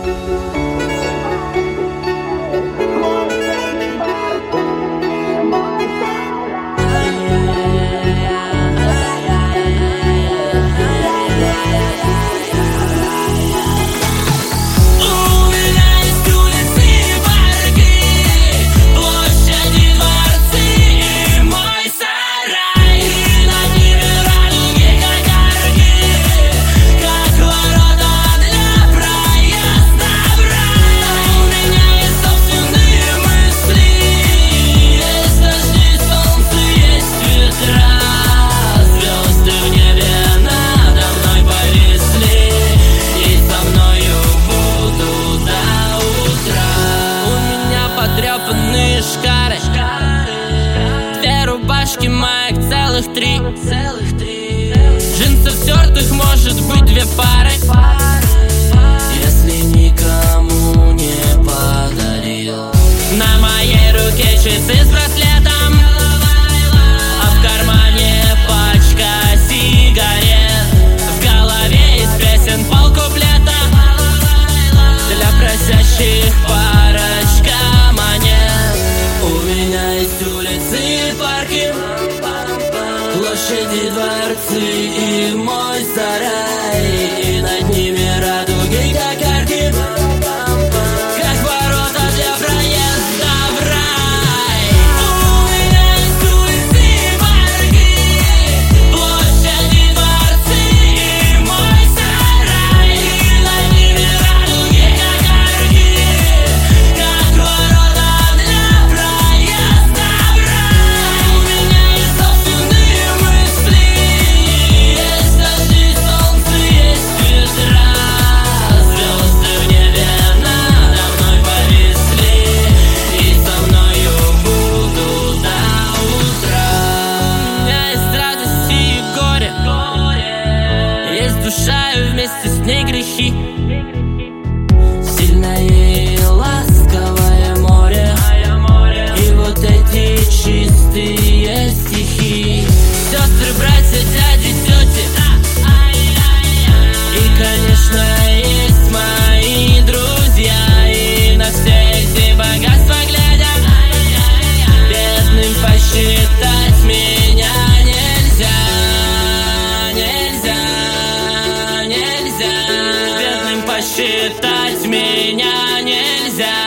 Шкары, две рубашки, маек, целых три. Джинсов стертых может быть две пары. Если никому не подарил. На моей руке часы с браслетом, а в кармане пачка сигарет. В голове из песен полкуплета для просящих парочка монет. У меня есть улицы и парки, площади, дворцы и мой сарай. И над ними радуги, как арки, как ворота для проезда в рай. У меня есть улицы и парки, площади, дворцы и мой сарай. И над ними радуги, как арки, как ворота для проезда в рай. У меня есть собственные мысли, есть дожди, солнце, есть ветра. Звезды в небе надо мной повисли, и со мною буду до утра. У меня есть радости и горе, есть душа и вместе с ней грехи. Сильное и ласковое море, и вот эти чистые стихи. Сестры, братья, дяди, тети, и, конечно, есть мои друзья. И на все эти богатства глядя, бедным посчитать меня нельзя. Нельзя, нельзя, бедным посчитать меня нельзя.